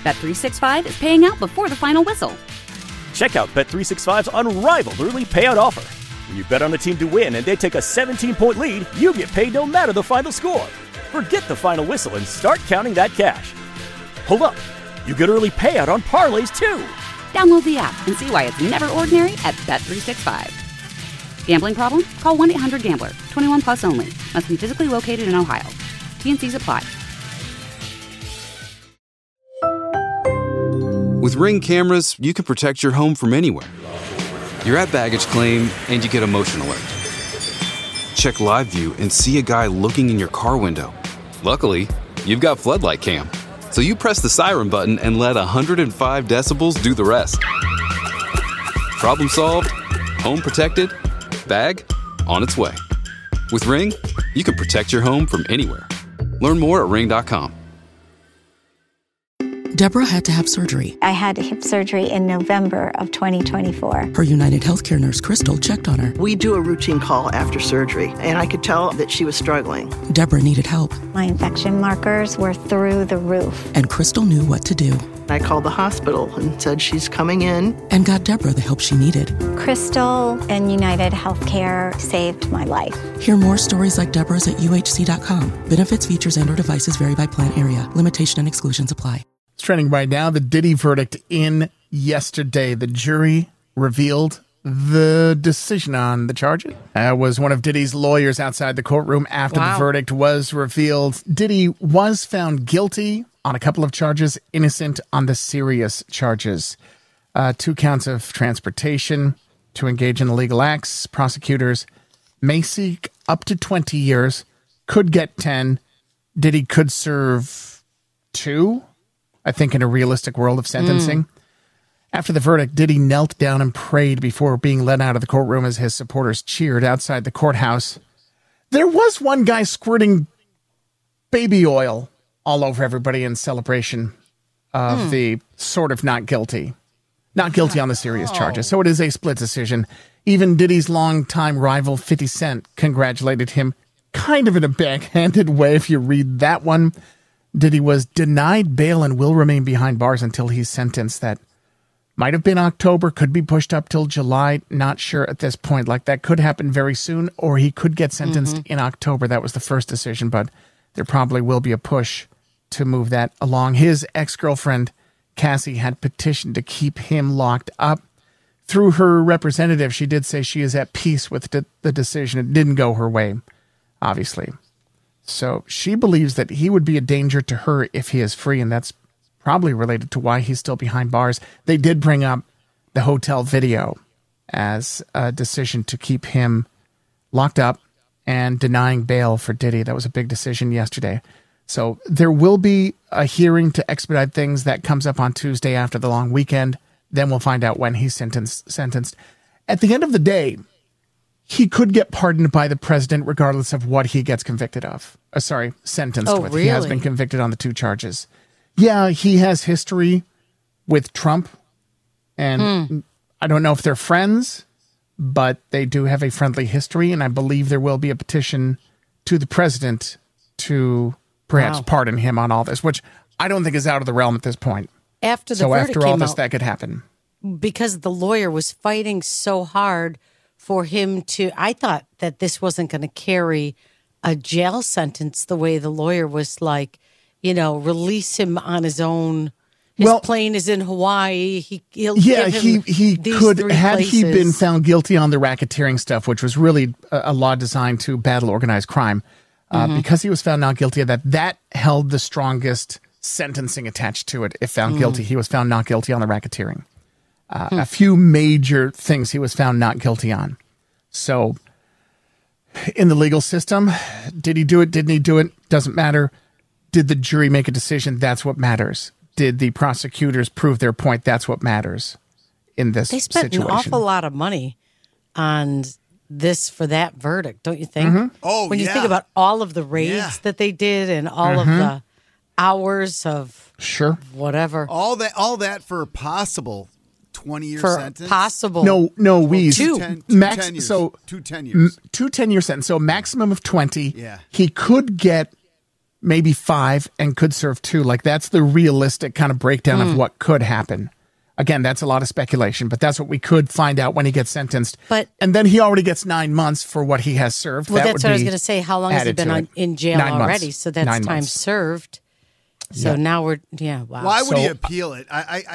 Bet365 is paying out before the final whistle. Check out Bet365's unrivaled early payout offer. When you bet on a team to win and they take a 17-point lead, you get paid no matter the final score. Forget the final whistle and start counting that cash. Hold up. You get early payout on parlays, too. Download the app and see why it's never ordinary at Bet365. Gambling problem? Call 1-800-GAMBLER. 21 plus only. Must be physically located in Ohio. T&Cs apply. With Ring cameras, you can protect your home from anywhere. You're at baggage claim and you get a motion alert. Check live view and see a guy looking in your car window. Luckily, you've got Floodlight Cam. So you press the siren button and let 105 decibels do the rest. Problem solved, home protected, bag on its way. With Ring, you can protect your home from anywhere. Learn more at ring.com. Deborah had to have surgery. I had hip surgery in November of 2024. Her United Healthcare nurse, Crystal, checked on her. We do a routine call after surgery, and I could tell that she was struggling. Deborah needed help. My infection markers were through the roof. And Crystal knew what to do. I called the hospital and said she's coming in. And got Deborah the help she needed. Crystal and United Healthcare saved my life. Hear more stories like Deborah's at uhc.com. Benefits, features, and/or devices vary by plan area. Limitation and exclusions apply. It's trending right now. The Diddy verdict in yesterday. The jury revealed the decision on the charges. Was one of Diddy's lawyers outside the courtroom after the verdict was revealed. Diddy was found guilty on a couple of charges, innocent on the serious charges. 2 counts of transportation to engage in illegal acts. Prosecutors may seek up to 20 years, could get 10. Diddy could serve 2. I think in a realistic world of sentencing. After the verdict, Diddy knelt down and prayed before being led out of the courtroom as his supporters cheered outside the courthouse. There was one guy squirting baby oil all over everybody in celebration of the sort of not guilty. Not guilty on the serious charges. So it is a split decision. Even Diddy's longtime rival, 50 Cent, congratulated him kind of in a backhanded way if you read that one. Diddy was denied bail and will remain behind bars until he's sentenced. That might have been October, could be pushed up till July. Not sure at this point. Like, that could happen very soon, or he could get sentenced in October. That was the first decision, but there probably will be a push to move that along. His ex-girlfriend, Cassie, had petitioned to keep him locked up. Through her representative, she did say she is at peace with the decision. It didn't go her way, obviously. So she believes that he would be a danger to her if he is free, and that's probably related to why he's still behind bars. They did bring up the hotel video as a decision to keep him locked up and denying bail for Diddy. That was a big decision yesterday. So there will be a hearing to expedite things that comes up on Tuesday after the long weekend. Then we'll find out when he's sentenced. At the end of the day, he could get pardoned by the president regardless of what he gets convicted of. Sentenced with. Really? He has been convicted on the 2 charges. Yeah, he has history with Trump. And I don't know if they're friends, but they do have a friendly history. And I believe there will be a petition to the president to perhaps pardon him on all this, which I don't think is out of the realm at this point. After the verdict after all came this, out, that could happen. because the lawyer was fighting so hard for him to, I thought that this wasn't going to carry a jail sentence the way the lawyer was like, release him on his own. His plane is in Hawaii. He could, had he been found guilty on the racketeering stuff, which was really a law designed to battle organized crime, because he was found not guilty of that, that held the strongest sentencing attached to it. If found guilty, he was found not guilty on the racketeering. A few major things he was found not guilty on. So in the legal system, did he do it? Didn't he do it? Doesn't matter. Did the jury make a decision? That's what matters. Did the prosecutors prove their point? That's what matters in this situation. They spent an awful lot of money on this for that verdict, don't you think? Mm-hmm. Oh, when you think about all of the raids that they did and all of the hours of whatever. All that for a possible 20-year sentence? Possible. No, we two 10 years. 2 10-year sentences. So maximum of 20. Yeah. He could get maybe 5, and could serve 2. Like, that's the realistic kind of breakdown of what could happen. Again, that's a lot of speculation, but that's what we could find out when he gets sentenced. And then he already gets 9 months for what he has served. Well, that's what I was going to say. How long has he been in jail 9 months. already? So that's 9 time months. served. So now we're, wow. Why would he appeal it?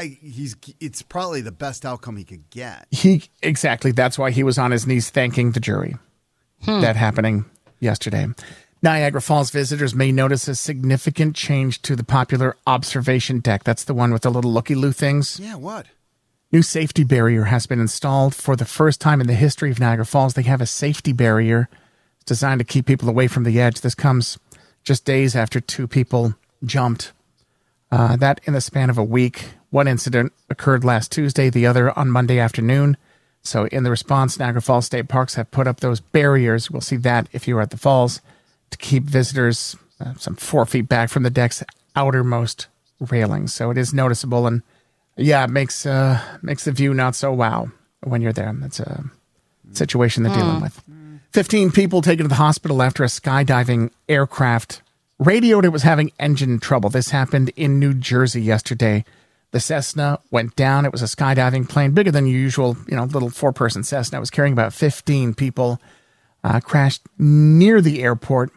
It's probably the best outcome he could get. Exactly. That's why he was on his knees thanking the jury. That happening yesterday. Niagara Falls visitors may notice a significant change to the popular observation deck. That's the one with the little looky-loo things. Yeah, what? New safety barrier has been installed for the first time in the history of Niagara Falls. They have a safety barrier designed to keep people away from the edge. This comes just days after 2 people jumped. That in the span of a week. One incident occurred last Tuesday, the other on Monday afternoon. So in the response, Niagara Falls State Parks have put up those barriers. We'll see that if you are at the falls, to keep visitors some 4 feet back from the deck's outermost railings. So it is noticeable, and it makes the view not so wow when you're there. That's a situation they're dealing with. 15 people taken to the hospital after a skydiving aircraft radioed it was having engine trouble. This happened in New Jersey yesterday. The Cessna went down. It was a skydiving plane, bigger than your usual, little 4-person Cessna. It was carrying about 15 people. Crashed near the airport.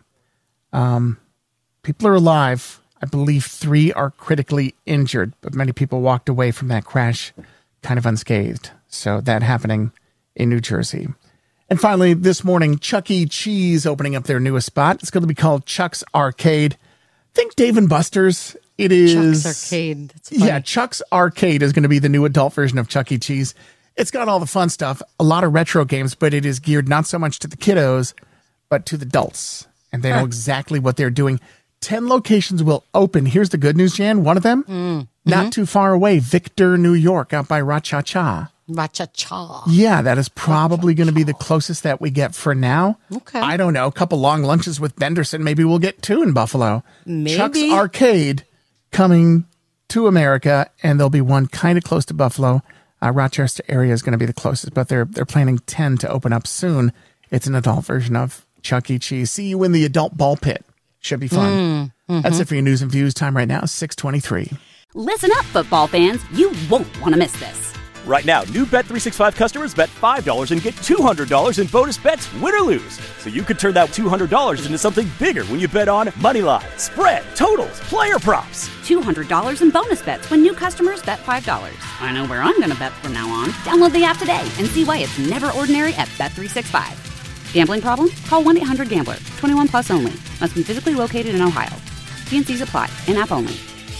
People are alive. I believe 3 are critically injured, but many people walked away from that crash kind of unscathed. So that happening in New Jersey. And finally, this morning, Chuck E. Cheese opening up their newest spot. It's going to be called Chuck's Arcade. Think Dave & Buster's. It is Chuck's Arcade. That's funny. Yeah, Chuck's Arcade is going to be the new adult version of Chuck E. Cheese. It's got all the fun stuff, a lot of retro games, but it is geared not so much to the kiddos, but to the adults. And they know exactly what they're doing. 10 locations will open. Here's the good news, Jan. One of them, not too far away, Victor, New York, out by Ra-Cha-Cha. Ra-Cha-Cha. Yeah, that is probably going to be the closest that we get for now. Okay. I don't know. A couple long lunches with Benderson. Maybe we'll get 2 in Buffalo. Maybe. Chuck's Arcade coming to America, and there'll be one kind of close to Buffalo. Rochester area is going to be the closest, but they're planning 10 to open up soon. It's an adult version of Chuck E. Cheese. See you in the adult ball pit. Should be fun. That's it for your news and views. Time right now, 6:23. Listen up, football fans. You won't want to miss this. Right now, new Bet365 customers bet $5 and get $200 in bonus bets, win or lose. So you could turn that $200 into something bigger when you bet on moneyline, spread, totals, player props. $200 in bonus bets when new customers bet $5. I know where I'm going to bet from now on. Download the app today and see why it's never ordinary at Bet365. Gambling problem? Call 1-800-GAMBLER. 21 plus only. Must be physically located in Ohio. T&Cs apply. In-app only.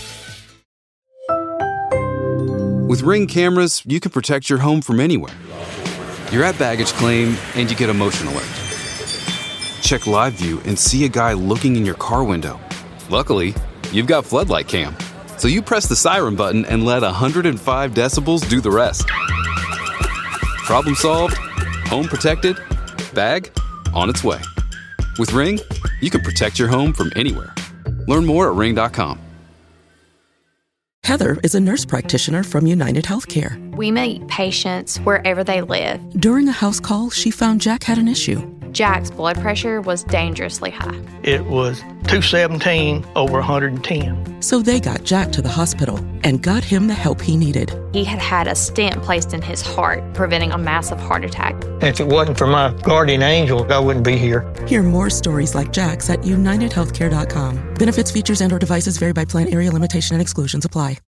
With Ring cameras, you can protect your home from anywhere. You're at baggage claim and you get a motion alert. Check live view and see a guy looking in your car window. Luckily, you've got Floodlight Cam. So you press the siren button and let 105 decibels do the rest. Problem solved, home protected, bag on its way. With Ring, you can protect your home from anywhere. Learn more at ring.com. Heather is a nurse practitioner from United Healthcare. We meet patients wherever they live. During a house call, she found Jack had an issue. Jack's blood pressure was dangerously high. It was 217 over 110. So they got Jack to the hospital and got him the help he needed. He had had a stent placed in his heart, preventing a massive heart attack. If it wasn't for my guardian angel, I wouldn't be here. Hear more stories like Jack's at UnitedHealthcare.com. Benefits, features, and/or devices vary by plan, area, limitation, and exclusions apply.